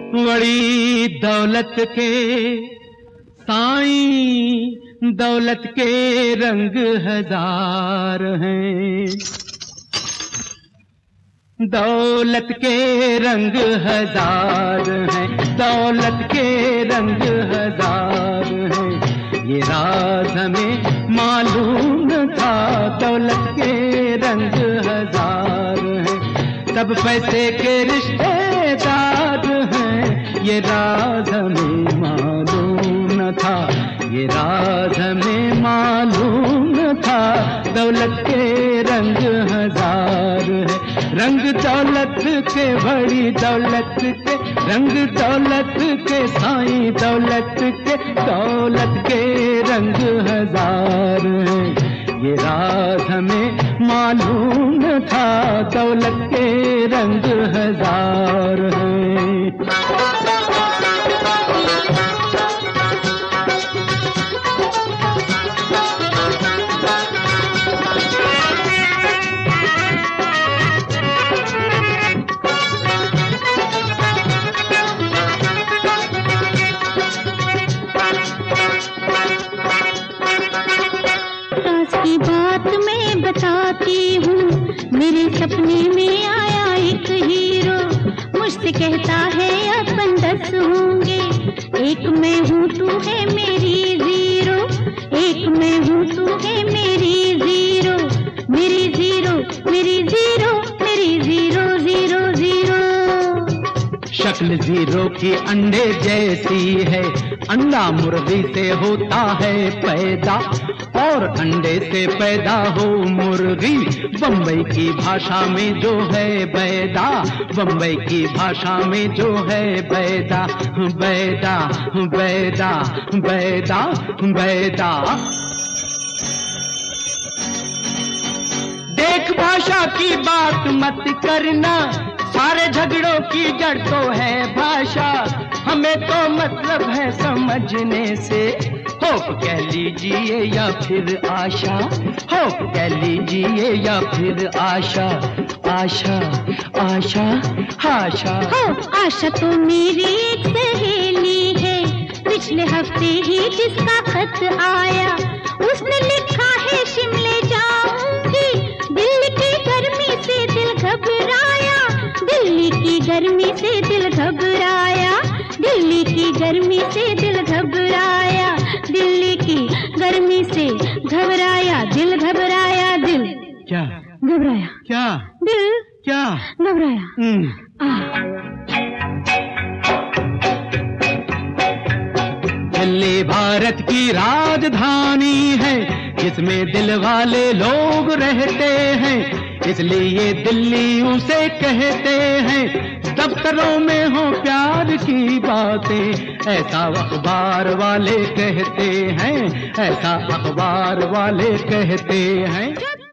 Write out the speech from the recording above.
बड़ी दौलत के साईं, दौलत के रंग हजार हैं, दौलत के रंग हजार हैं, दौलत के रंग हजार हैं। ये राज हमें मालूम न था, दौलत के रंग हजार हैं। सब पैसे के रिश्तेदार हैं, ये राज हमें मालूम न था, ये राज हमें मालूम न था। दौलत के रंग हजार है, रंग दौलत के, बड़ी दौलत के रंग, दौलत के साईं, दौलत के, दौलत के रंग हजार है। ये राज हमें मालूम न था, दौलत के रंग हजार है। की बात मैं बताती हूँ, मेरे सपने में आया एक हीरो, मुझसे कहता है अपन 10 होंगे, एक मैं हूँ तू है मेरी जीरो, एक मैं हूँ तू है मेरी जीरो, मेरी जीरो, मेरी जीरो, मेरी जीरो, जीरो जीरो। शक्ल जीरो की अंडे जैसी है, अंडा मुर्गी से होता है पैदा, और अंडे से पैदा हो मुर्गी। बम्बई की भाषा में जो है बैदा, बम्बई की भाषा में जो है बैदा, बैदा बैदा बैदा बैदा। देख भाषा की बात मत करना, सारे झगड़ों की जड़ तो है भाषा, हमें तो मतलब है समझने से। होप कह लीजिए या फिर आशा, होप कह लीजिए या फिर आशा, आशा आशा आशा। हो आशा तो मेरी एक सहेली है, पिछले हफ्ते ही जिसका खत आया, उसने लिखा है शिमले जाऊंगी, दिल्ली की गर्मी से दिल घबराया, दिल्ली की गर्मी से दिल घबराया, दिल्ली की गर्मी से दिल घबराया, दिल्ली की गर्मी से घबराया, दिल घबराया, दिल क्या घबराया, क्या दिल क्या घबराया। दिल्ली भारत की राजधानी है, जिसमें दिल वाले लोग रहते हैं, इसलिए दिल्ली उसे कहते हैं। दफ्तरों में हो प्यार की बातें, ऐसा अखबार वाले कहते हैं, ऐसा अखबार वाले कहते हैं।